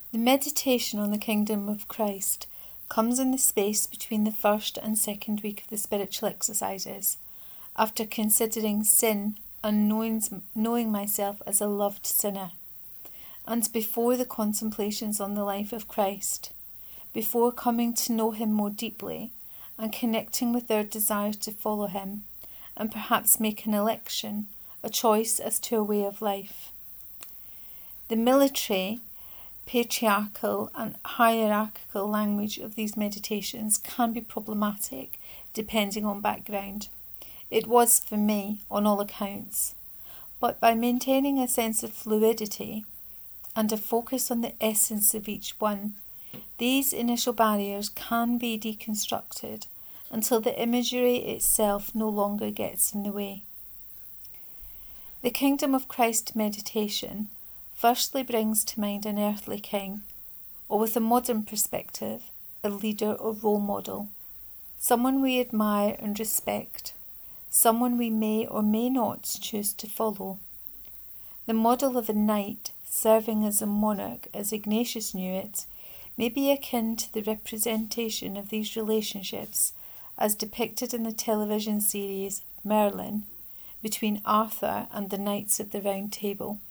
The meditation on the kingdom of Christ comes in the space between the first and second week of the spiritual exercises, after considering sin and knowing myself as a loved sinner, and before the contemplations on the life of Christ, before coming to know him more deeply and connecting with their desire to follow him, and perhaps make an election, a choice as to a way of life. The military, patriarchal and hierarchical language of these meditations can be problematic depending on background. It was for me on all accounts, but by maintaining a sense of fluidity and a focus on the essence of each one, these initial barriers can be deconstructed until the imagery itself no longer gets in the way. The Kingdom of Christ meditation firstly brings to mind an earthly king, or with a modern perspective, a leader or role model, someone we admire and respect, someone we may or may not choose to follow. The model of a knight serving as a monarch, as Ignatius knew it, may be akin to the representation of these relationships as depicted in the television series Merlin between Arthur and the Knights of the Round Table.